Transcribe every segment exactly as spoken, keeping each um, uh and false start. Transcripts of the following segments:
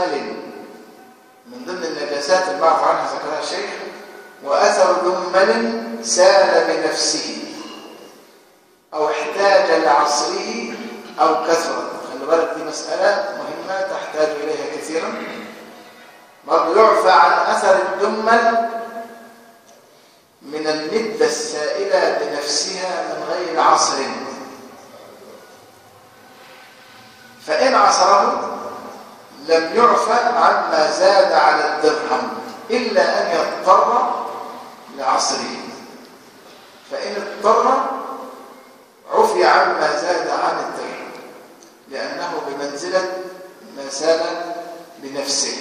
دمل، من ضمن النجاسات المعروف عنها ذكرها الشيخ، وأثر دمل سال بنفسه أو احتاج لعصره أو كثرة. خلي بالك دي مسألة مهمة تحتاج إليها كثيرا. برضه يعفى عن أثر الدمل من المدة السائلة بنفسها من غير عصر، فإن عصره لم يعفى عما زاد على الدرهم إلا أن يضطر لعصره، فإن اضطر عفي عما زاد عن الدرهم لأنه بمنزلة ما سال بنفسه.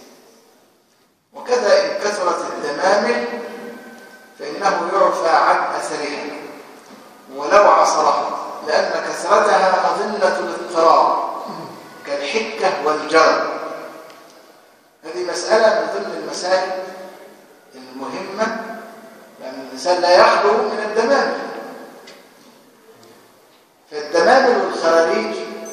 وكذا إن كثرت الدمامل فإنه يعفى عن أثرها ولو عصرها، لأن كثرتها مظنة الاضطرار كالحكة والجرب. هذه مسألة من ضمن المسائل المهمة، لأن الإنسان لا يخلو من الدمامل. فالدمامل والخراريج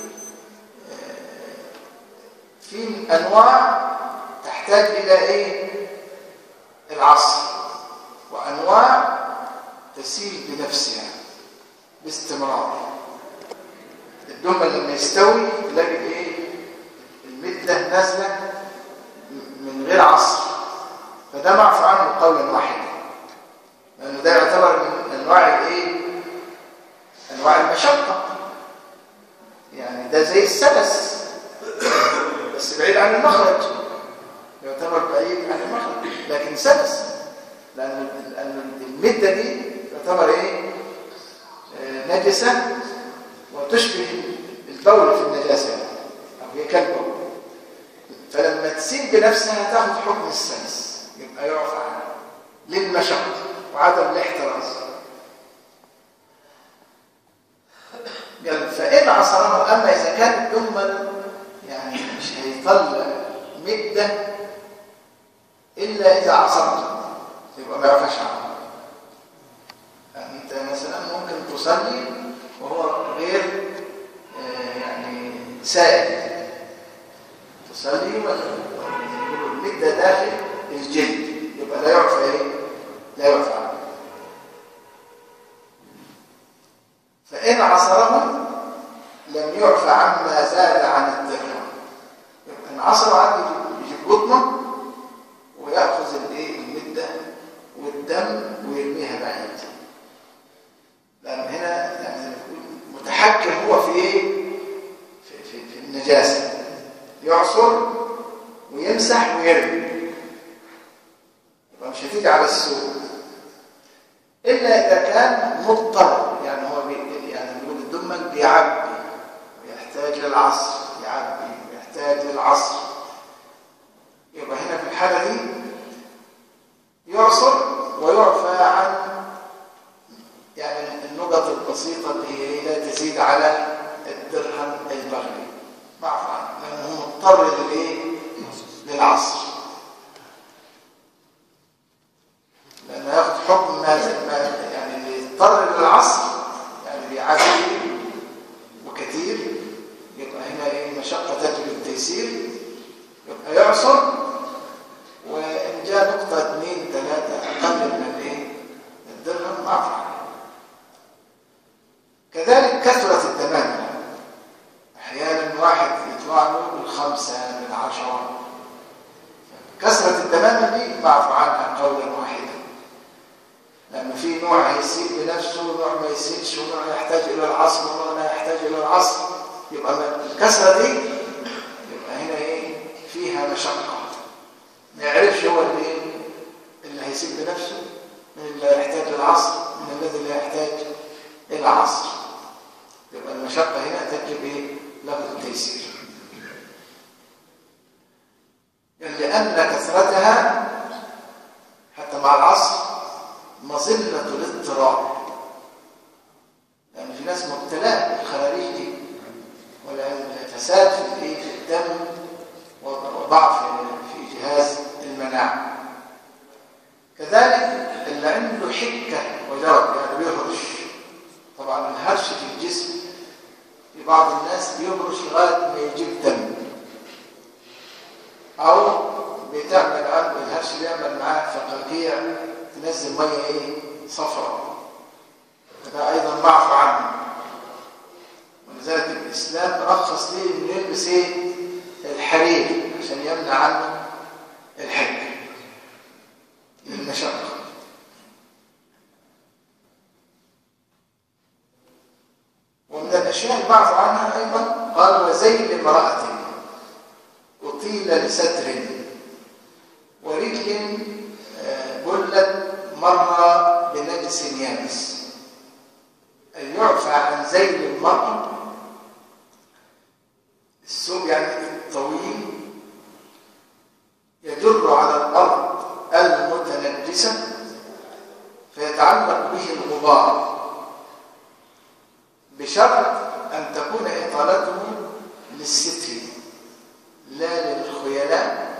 في أنواع تحتاج إلى إيه؟ العصر، وأنواع تسيل بنفسها باستمرار. الدمل لما يستوي تلاقي إيه؟ المدة نازلة من غير عصر، فده معفى عنه قولا واحدا، لأنه ده يعتبر من أنواع الإيه؟ أنواع المشقة. يعني ده زي السلس بس بعيد عن المخرج، يعتبر بعيد عن المخرج لكن سلس، لأن المدة دي تعتبر إيه؟ نجسة وتشبه البول في النجاسة أو هي كالبول، فلما تسيل بنفسها تاخذ حكم السلس، يبقى يعفى عنها للمشقة وعدم الاحتراز. فإن عصره، أما إذا كان الدمل يعني مش هيطلع مدة إلا إذا عصرته يبقى ما يعفاش عنه. يعني أنت مثلا ممكن تصلي وهو غير آه يعني سائل، تصلي والمدة داخل الجلد يبقى لا يعفى إيه؟ لا يعفى عنه. فإن عصره لم يعفى عما زاد عن الدرهم، يبقى إن عصره عنده يجيب قطنه ويأخذ الايه المدة والدم ويرميها بعيد، لأن هنا يعني زي ما تقول متحكم هو في ايه؟ في, في, في النجاسة، يعصر ويمسح ويرمي، يبقى مش هتيجي على السوق إلا إذا كان مضطر. يعني هو بي يعني بيقول الدمل بيعبي ويحتاج للعصر، يعبي ويحتاج للعصر، يبقى هنا في الحالة دي يعصر ويعفى عن يعني النقط البسيطة اللي هي لا تزيد على الدرهم البغلي، معفى عنه لأنه مضطر للإيه؟ للعصر، لأنه ياخد حكم ما يعني اللي يضطر للعصر يعني بيعدي وكثير، يبقى هنا إيه؟ مشقة تجلب التيسير، يبقى يعصر، وإن جاء نقطة اثنين ثلاثة أقل من الإيه؟ الدرهم معفى عنه. كذلك كثرة الدمامل، أحيانا واحد يطلع له بالخمسة بالعشرة، كثرة الدمامل دي معفى عنها قولا واحدا، لأن في نوع هيسيل بنفسه ونوع ما يسيلش ونوع يحتاج إلى العصر ونوع لا يحتاج إلى العصر، يبقى الكثرة دي يبقى هنا إيه؟ فيها مشقة، ما يعرفش هو اللي اللي هيسيل بنفسه من اللي يحتاج للعصر من الذي لا يحتاج إلى العصر، يبقى المشقة هنا تجلب إيه؟ له التيسير، لأن كثرتها حتى مع العصر مظلة الاضطرار، لأن في ناس مبتلاء بالخراريج دي ولا فساد في في الدم وضعف في جهاز المناعة. كذلك اللي عنده حكة وجرب يعني بيهرش، طبعا الهرش في الجسم في بعض الناس بيهرش لغاية ما يجيب دم، حدش بيعمل معاك فقاقيع تنزل ميه ايه صفراء، فده ايضا معفو عنه. ولذلك الاسلام رخص ليه انه يلبس ايه الحرير عشان يمنع عنه الحج للمشقه. ومن الاشياء المعفو عنها ايضا قال وزي امراه اطيل لستر ورجل بلت مر بنجس يابس. أن يعفى عن ذيل المرأة، الثوب يعني الطويل يجر على الأرض المتنجسة فيتعلق به الغبار، بشرط أن تكون إطالته للستر لا للخيلاء،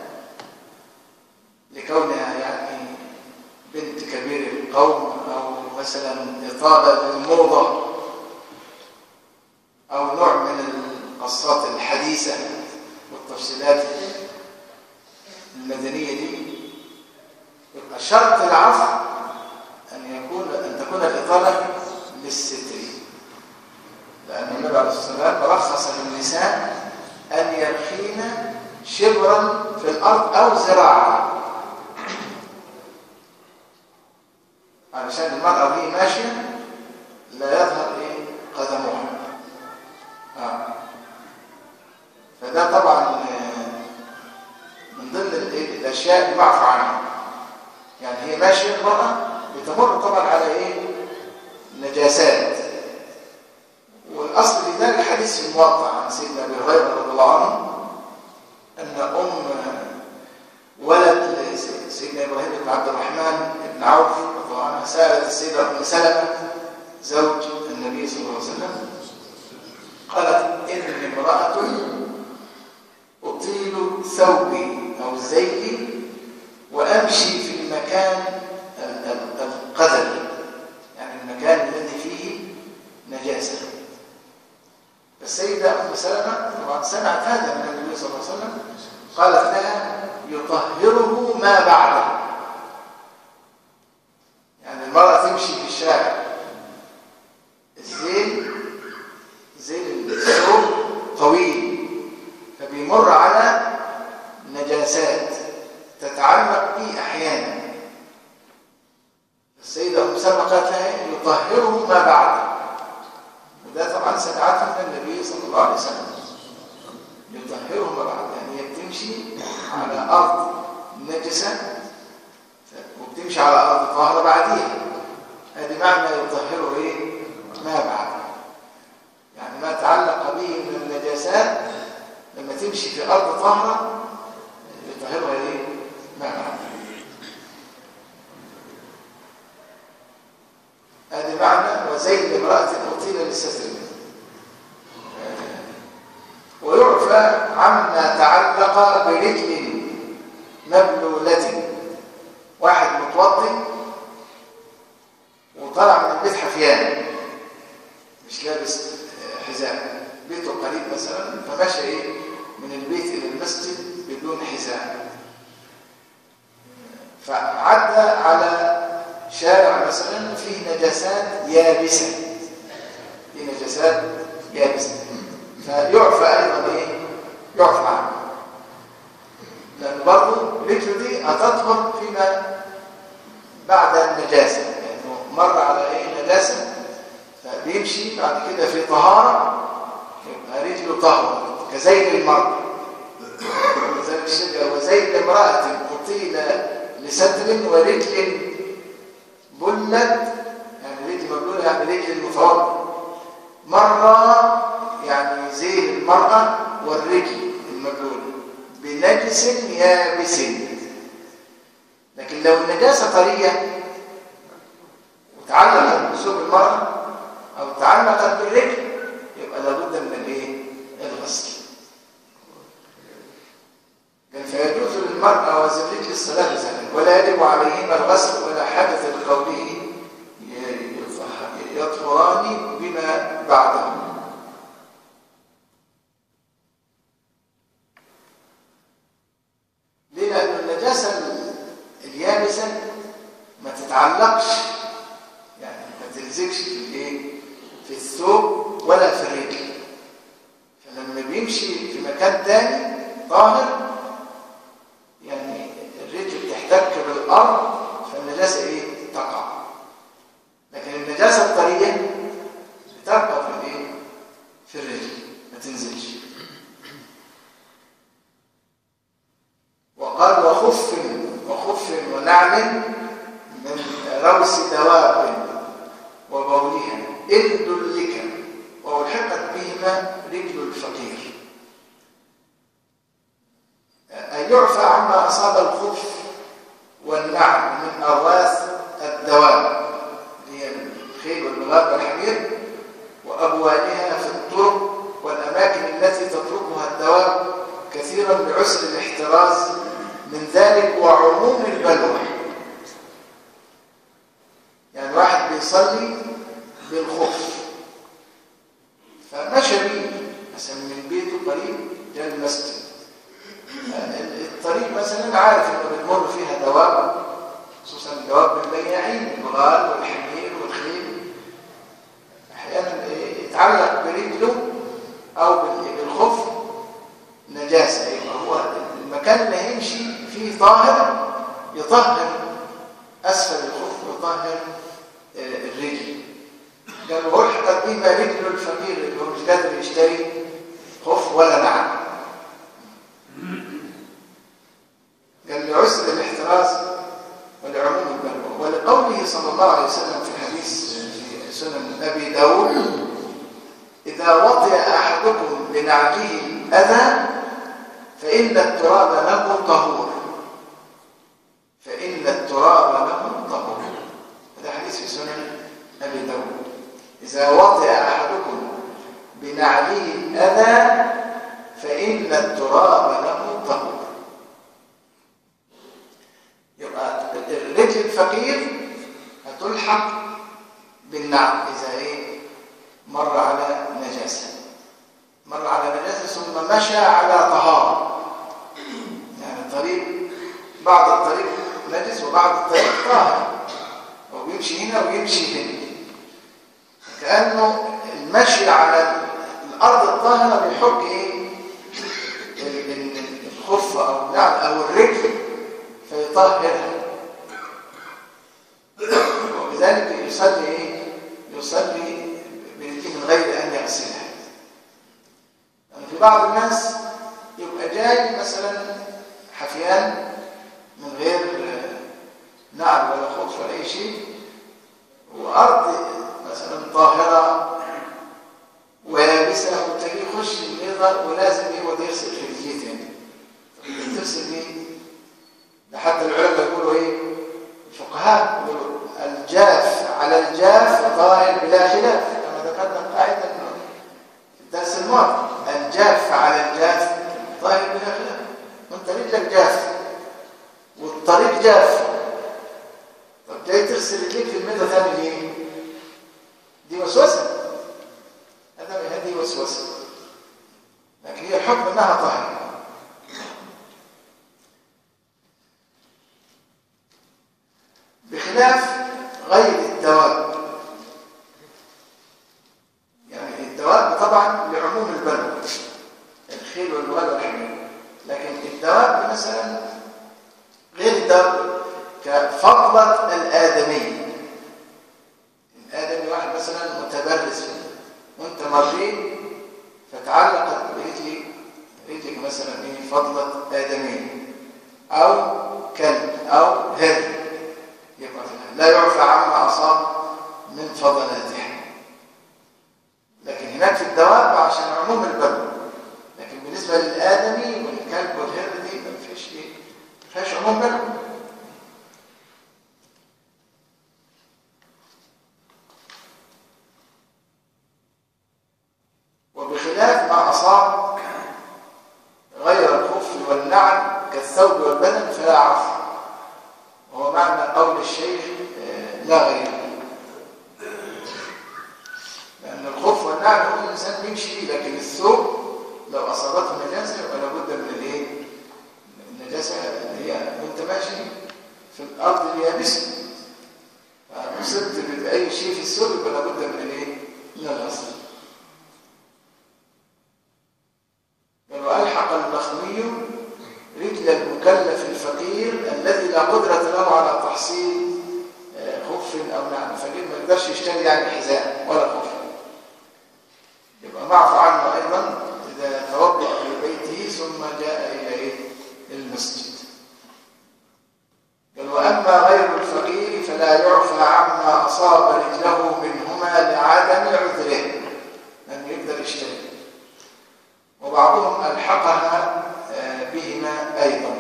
لكونها يعني بنت كبير القوم أو مثلا إطالة للموضة أو نوع من القصات الحديثة والتفصيلات المدنية دي. يبقى شرط العفو أن يكون أن تكون الإطالة للستر، لأن النبي عليه الصلاة والسلام رخص للنساء أن يرخين شبرا في الأرض أو زراعا، علشان المرأة دي ماشية لا يظهر إيه قدمها. آه. فده طبعا من ضمن الأشياء المعفو عنها. يعني هي ماشية المرأة بتمر طبعا على إيه نجاسات، والأصل في ذلك حديث في الموطأ عن سيدنا أبي هريرة رضي الله عنه أن أم ولد سيدنا إبراهيم بن عبد الرحمن بن عوف رضي الله عنها سألت السيدة أم سلمة زوج النبي صلى الله عليه وسلم قالت إني امرأة أطيل ثوبي أو زيي وأمشي في المكان القذر، يعني المكان الذي فيه نجاسة. السيدة أم سلمة طبعا سمعت هذا من النبي صلى الله عليه وسلم، قالت لها يطهره ما بعده. يعني المرأة تمشي في الشارع الزين زين الثوب طويل فبيمر على نجاسات تتعلق به أحيانا. السيدة أم سلمة قالت لها يطهره ما بعده، وده طبعا سمعته من النبي صلى الله عليه وسلم. يطهره ما بعده يعني هي بتمشي على أرض نجسة وبتمشي على أرض طاهرة بعديها، هذه معنى يطهره إيه ما بعده، يعني ما تعلق به من النجاسات لما تمشي في أرض طاهرة يطهرها إيه ما بعده. هذه معنى وزي امرأة أطيل للستر. ويعفى عما تعلق برجل مبلولة، واحد متوضي وطلع من البيت حفيان مش لابس حذاء، بيته قريب مثلا فمشى ايه من البيت الى المسجد بدون حذاء، فعدى على شارع مثلا فيه نجاسات يابسه، فيه نجاسات يابسه فيعفى ايضا ايه يعفى عنه، لان برضه رجله دي هتطهر فيما بعد النجاسه، يعني مر على ايه نجاسه فبيمشي بعد كده في طهاره يبقى رجله طهره كزيد المرأة. وزي الشجره وزيد امرأة أطيل لستر ورجل بلت، يعني رجل مبلولة يعني رجل متوضئ، مرة يعني زي المرأة والرجل المبلولة بنجس يابس. لكن لو النجاسة طرية وتعلقت بثوب المرأة أو تعلقت بالرجل يبقى لابد من الايه الغسل. فيجوز للمرأة وزوجها الصلاة بذلك ولا يجب عليهما الغسل ولا حدث لقوله يطهران بما بعده. ليه؟ لأن النجاسة مكان تاني طاهر، يعني الرجل بتحتك بالارض فالنجاسه ايه؟ تقع. لكن النجاسه الطريه بتبقى في الايه؟ في الرجل ما تنزلش. وقال وخف وخف ونعل من روس دواب وبولها إن دلك وألحقت بهما رجل الفقير. أن يعفى عما أصاب الخف والنعل من أرواث الدواب هي الخيل والبغال والحمير وأبوالها في الطرق والأماكن التي تتركها الدواب كثيرا لعسر الاحتراز من ذلك وعموم البلوى. يعني واحد بيصلي بالخف فمشى بيه مثلا من بيته قريب جاء المسجد، الطريق مثلا عارف انه بتمر فيها دواب، خصوصا الدواب البياعين البغال والحمير والخيل، احيانا يتعلق برجله او بالخف نجاسه. يبقى هو المكان اللي هيمشي فيه طاهر يطهر اسفل الخف ويطهر الرجل. قال والحقت بما رجل الفقير اللي هو مش قادر يشتري خف ولا نعل. قال لعسر الاحتراز ولعموم البلوى. ولقوله صلى الله عليه وسلم في الحديث في سنن ابي داود اذا وطئ احدكم بنعله الاذى فان التراب له طهور فان التراب له طهور. هذا حديث في سنن ابي داود. اذا وطئ احدكم بنعله الاذى فان التراب له طهور. يبقى الرجل الفقير هتلحق بالنعل اذا ايه؟ مر على نجاسه مر على نجاسه ثم مشى على طهاره. يعني الطريق بعض الطريق نجس وبعض الطريق طاهر، ويمشي هنا ويمشي هنا، كأنه المشي على الأرض الطاهرة بيحك إيه؟ الخف أو النعل أو الرجل فيطهرها، وبذلك يصلي إيه؟ يصلي من غير أن يغسلها. يعني في بعض الناس يبقى جاي مثلا حفيان من غير نعل ولا خف ولا أي شيء، وأرض مثلا طاهرة ويابسة وتلاقيه يخش البيضة ولازم يقعد يغسل في رجليه تاني. تغسل ايه؟ ده حتى العلماء يقولوا ايه؟ الفقهاء يقولوا الجاف على الجاف طاهر بلا خلاف، كما ذكرنا قاعدة في الدرس الماضي. الجاف على الجاف طاهر بلا خلاف. وانت رجلك جاف والطريق جاف، طب جاي تغسل رجليك في الميضة تعمل ايه؟ دي وسوسه. هذا هذه وسوسه، لكن هي الحكم انها طاهره. بخلاف غير الدواب. يعني الدواب طبعا لعموم البلوى الخيل والبغال والحمير، لكن الدواب مثلا غير الدواب كفضله الادمي. الآدمي واحد مثلا متبرز وانت مريت فتعلقت برجلي رجلك مثلا ايه؟ فضلة آدمي أو كلب أو هر، يبقى لا يعفى عما أصاب من فضلاتها. لكن هناك في الدواب عشان عموم البلوى، لكن بالنسبة للآدمي والكلب والهر دي ما فيش ايه؟ ما فيهاش عموم بلوى. وبخلاف ما أصاب غير الخف والنعل كالثوب والبدن فلا عفو، وهو معنى قول الشيخ لا غير، لأن الخف والنعل هو الإنسان بيمشي فيه، لكن الثوب لو أصابته نجاسة يبقى لابد من الايه؟ النجاسة اللي هي وأنت ماشي في الأرض اليابسة، فأصبت بأي شيء في الثوب يبقى لابد من الايه؟ من الغسل. المكلف الفقير الذي لا قدرة له على تحصيل خف أو نعم، فقير ما يقدرش يشتري يعني حذاء ولا خف، يبقى معفو عنه أيضا إذا توضأ في بيته ثم جاء إلى إيه؟ المسجد. قال وأما غير الفقير فلا يعفى عما أصاب رجله منهما لعدم عذره، لأنه يقدر يشتري، وبعضهم ألحقها بهما أيضا.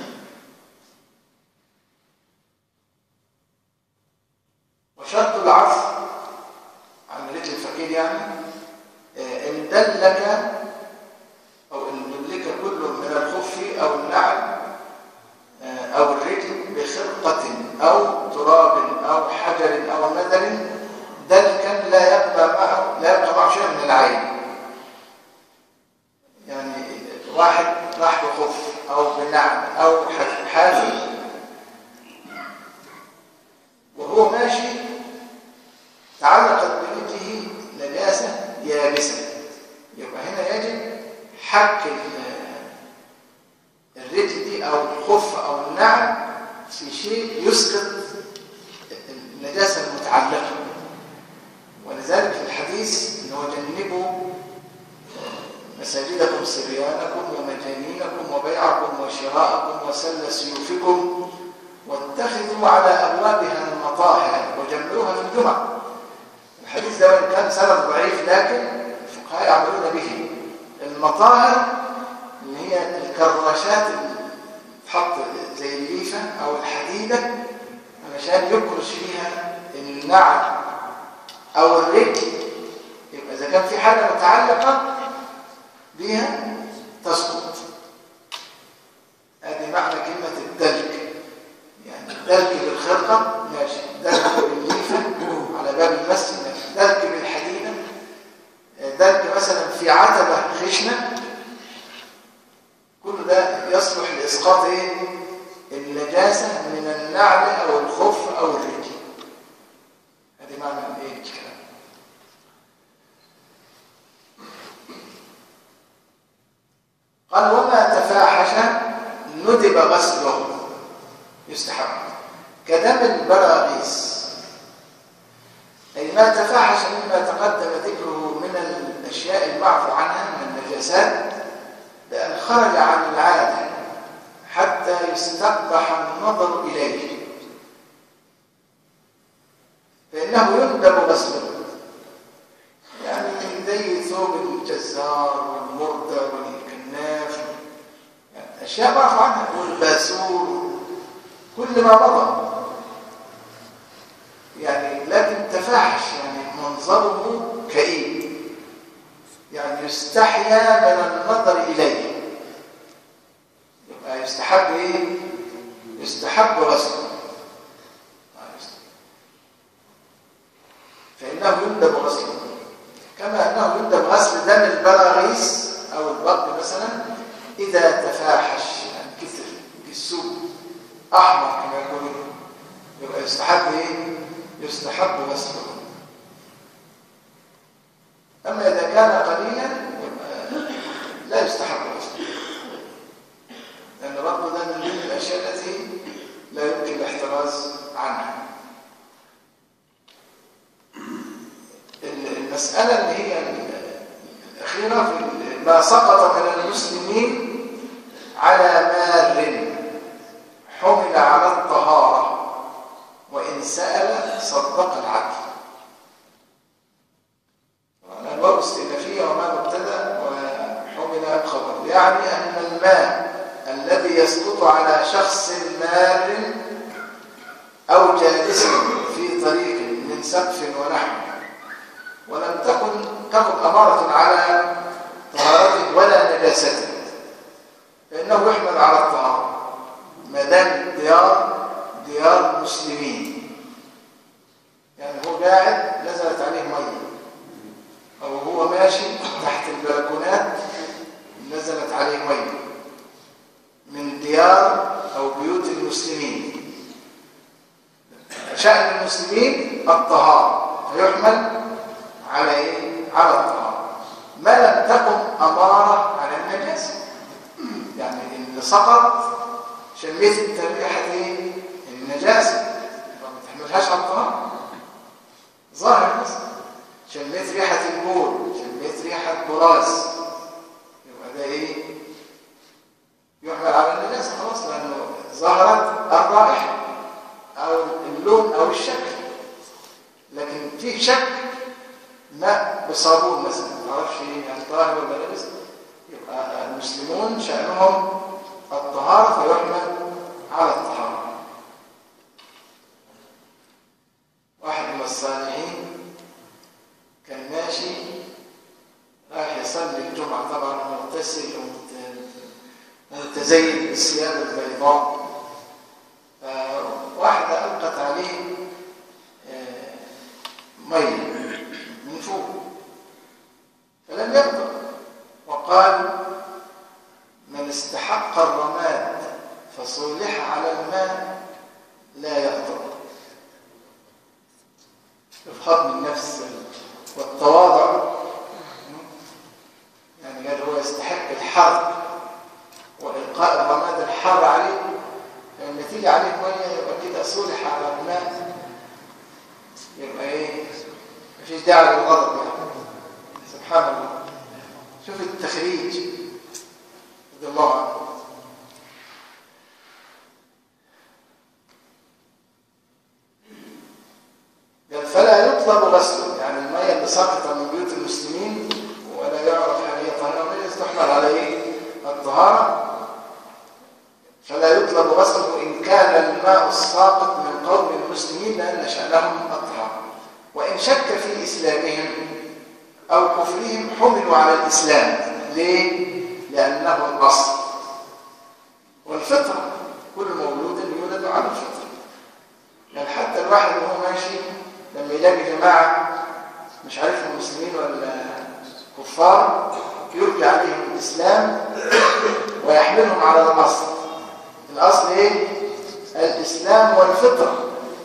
وشرط العفو عن رجل الفقير يعني إن دلك أو إن دلك كل من الخف أو النعل أو الرجل بخرقة أو تراب أو حجر أو مدر دلكا لا يبقى معه لا يبقى معه شيء من العين. يعني واحد راح بخف أو بنعل أو حافي وهو ماشي تعلقت برجله نجاسة يابسة، يبقى هنا يجب حك الرجل دي أو الخف أو النعل في شيء يسقط النجاسة المتعلقة. ولذلك في الحديث أنه جنبوا مساجدكم صبيانكم ومجانينكم وبيعكم وشراءكم وسل سيوفكم واتخذوا على أبوابها المطاهر وجمعوها في الجمع. الحديث ده وإن كان سند ضعيف لكن الفقهاء يعملون به. المطاهر اللي هي الكراشات اللي تحط زي الليفة أو الحديدة علشان يكرش فيها النعل أو الرجل، يبقى إذا كان في حاجة متعلقة بها تسقط. هذه معنى كلمة الدلك، يعني دلك بالخرقة ماشي، دلك بالليفة على باب المسجد ماشي، دلك بالحديدة، دلك مثلا في عتبة خشنة، كل ده يصلح لإسقاط إيه؟ النجاسة من النعل أو الخف أو الرجل. هذه معنى إيه الكلام. قال وما تفاحش ندب غسله يستحب كدم البراغيث، أي ما تفاحش مما تقدم ذكره من الأشياء المعفو عنها من النجاسات بأن خرج عن العادة حتى يستقبح النظر إليه فإنه يندب غسله، يعني من زي ثوب الجزار والمردة والكناف، يعني أشياء معفو عنها، والباسور، كل ما مضى يعني، لكن تفاحش يعني منظره كئيب، يعني يستحيا من النظر إليه، يبقى يستحب إيه؟ يستحب غسله، فإنه يندب غسله كما أنه يندب غسل دم البراغيث أو البط مثلا إذا تفاحش، يعني كثر السوء أحمر كما يقولون، يبقى يستحب إيه؟ يستحب غسله. أما إذا كان قليلا يبقى لا يستحب غسله، لأن برضه ده من ضمن الأشياء التي لا يمكن الاحتراز عنها. المسألة اللي هي الأخيرة في ما سقط من المسلمين على مار حمل على الطهارة وإن سأل صدق العدل. الواو استئنافية وما مبتدأ وحمل خبر، يعني أن الماء الذي يسقط على شخص مار أو جالس في طريق من سقف ونحو ولم تكن تكن أمارة على طهارته ولا نجاسته فإنه يحمل على الطهارة ما دام الديار ديار مسلمين، يعني هو قاعد نزلت عليه مية أو هو ماشي تحت البلكونات نزلت عليه مية من ديار أو بيوت المسلمين، شأن المسلمين الطهارة فيحمل على إيه؟ على الطهارة ما لم تكن أمارة على النجاسة، يعني إن سقط شميت انت ريحة ايه؟ النجاسة، ما تحملهاش على الطهارة ظاهر بس. شميت ريحة البول، شميت ريحة براز، يبقى ده ايه؟ يحمل على النجاسة خلاص، لأنه ظهرت الرائحة أو اللون أو الشكل. لكن في شك ماء بصابون مثلا، ما تعرفش يعني طاهر ولا نجس، يبقى المسلمون شأنهم الطهارة فيحمل على الطهارة. واحد من الصالحين كان ماشي رايح يصلي الجمعة، طبعا مغتسل ومتزين بالثياب البيضاء، فواحدة ألقت عليه مية من فوق فلم يقدر، وقال: من استحق الرماد فصولح على الماء لا يقدر. بفضل النفس والتواضع، يعني قال هو يستحق الحر وإلقاء الرماد الحر عليه، فلما تيجي عليه مية يبقى كده صولح على الماء، يبقى ايه؟ مفيش داعي للغضب يعني. سبحان الله، شوف التخريج رضي الله عنه. قال: فلا يطلب غسله، يعني المية اللي سقطت من بيوت المسلمين ولا يعرف هل هي طهارة ولا تحمل على ايه؟ الطهارة. فلا يطلب غسله إن كان الماء الساقط من قوم المسلمين لأن شأنهم الطهارة، وإن شك في إسلامهم أو كفرهم حملوا على الإسلام. ليه؟ لأنه الأصل والفطرة، كل مولود يولد على الفطرة. يعني حتى الواحد وهو ماشي لما يلاقي جماعة مش عارفهم مسلمين ولا كفار يلقي عليهم الإسلام ويحملهم على الأصل. الأصل إيه؟ الإسلام والفطرة،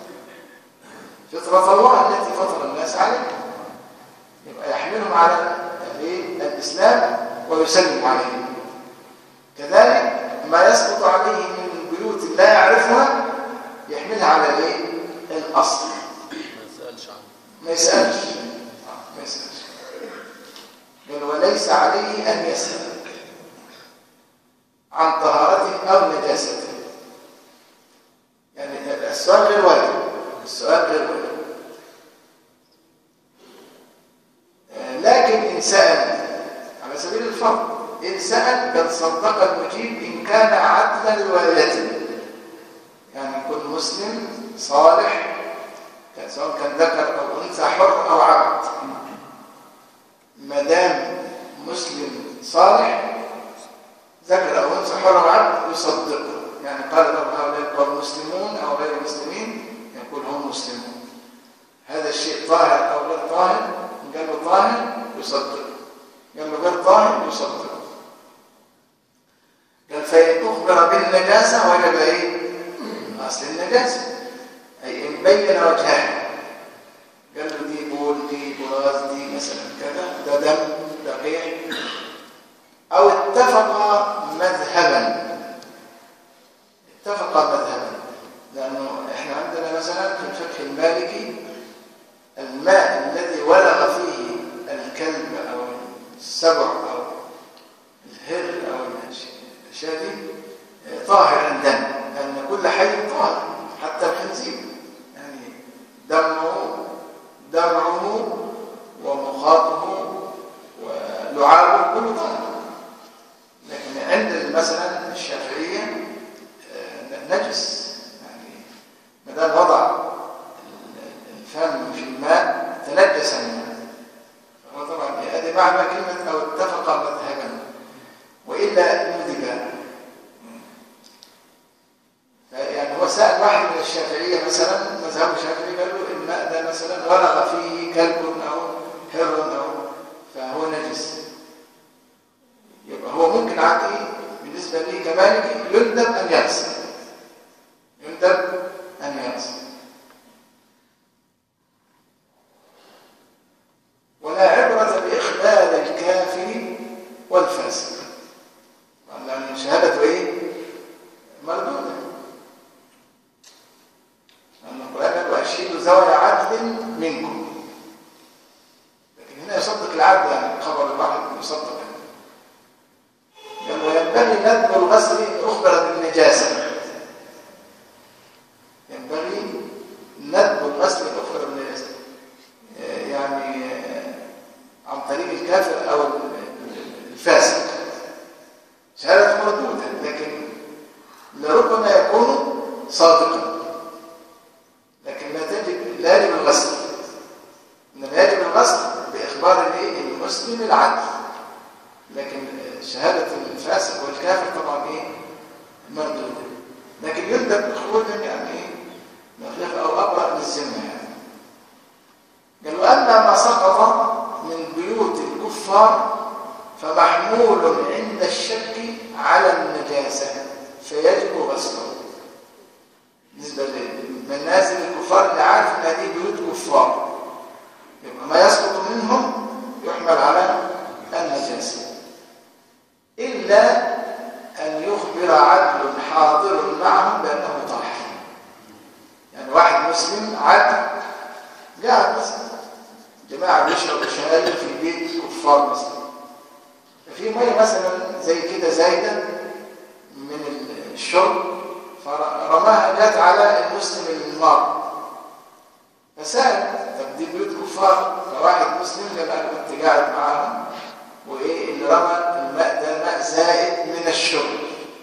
فطرة الله التي فطر الناس عليها، يبقى يحملهم على الإسلام ويسلم عليهم. كذلك ما يسقط عليه من بيوت لا يعرفها يحملها على الايه؟ الأصل، ما يسألش عنه، ما يسألش ما يسألش قال: وليس عليه أن يسأل عن طهارته أو نجاسته. يعني السؤال غير واجب، السؤال غير واجب. لكن إن سأل على سبيل الفرض، إن سأل قد صدق المجيب إن كان عدلا لوالدته، يعني يكون مسلم صالح سواء كان ذكر أو أنثى، حر أو عبد، ما دام مسلم صالح ذكر أو أنثى حر أو عبد يصدقه. يعني قال له هؤلاء القوم مسلمون أو غير مسلمين، يقول هم مسلمون. هذا الشيء طاهر أو غير طاهر، قال له طاهر يصدق، قال له غير طاهر يصدق. قال: فإن أخبر بالنجاسة وجب إيه؟ أصل النجاسة، أي إن بين وجهها، قال له دي بول، دي براز، دي مثلا كذا، ده دم، ده قيح، أو اتفق مذهبا، اتفق مذهبا، لأنه إحنا عندنا مثلا في الفقه المالكي الماء الذي ولغ فيه الكلب أو السبع أو الهر أو الشادي طاهر عندنا، لأن كل حي طاهر حتى الخنزير، يعني دمه درعه ومخاطه ولعابه كله طاهر. لكن عند مثلا الشافعية نجس، يعني ما دام وضع الفم في الماء تنجس الماء، فهو طبعا هذه معنى كلمة أو اتفق مذهبا، وإلا يذهب. يعني هو سأل واحد من الشافعية مثلا، مذهب الشافعي، قال له الماء ده مثلا ولغ فيه كلب أو هر أو فهو نجس، يبقى هو ممكن عادي بالنسبة لي كمالكي يندب أن يغسل، يندب أن يغسل. ولا عبرة بإخبار الكافر والفاسق، لأن شهادته إيه؟ مردودة. مردودا، لكن لربما يكون صادقا، لكن لا تجب لا يجب الغسل، انما يجب الغسل باخبار الايه المسلم العدل، لكن شهاده الفاسق والكافر طبعا ايه مردوده، لكن يندب بخروجا يعني ايه مخلف او ابرأ للذمه يعني. قالوا أن ما سقط من بيوت الكفار فمحمول عند الشك على النجاسة فيجب غسله. بالنسبة لمنازل الكفار اللي عارف ان هذه بيوت كفار، يبقى ما يسقط منهم يحمل على النجاسة، إلا أن يخبر عدل حاضر معهم بأنه طاهر. يعني واحد مسلم عدل قاعد مثلا جماعة بيشربوا شاي في بيت كفار مثلا، ففي مية مثلا زي كده زايدة من الشرب فرماها جت على المسلم المار فسأل طب دي بيوت كفار، فواحد مسلم قال أنا كنت قاعد معاهم وإيه اللي رمى الماء ده ماء زائد من الشرب،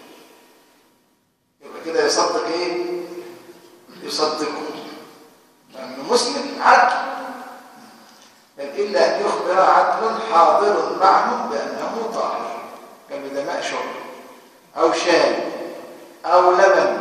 يبقى كده يصدق إيه؟ يصدقه لأنه مسلم عدل، بل إلا أن يخبر عدل حاضر معهم بأنه طاهر، كان ده ماء شرب أو شاي أو لبن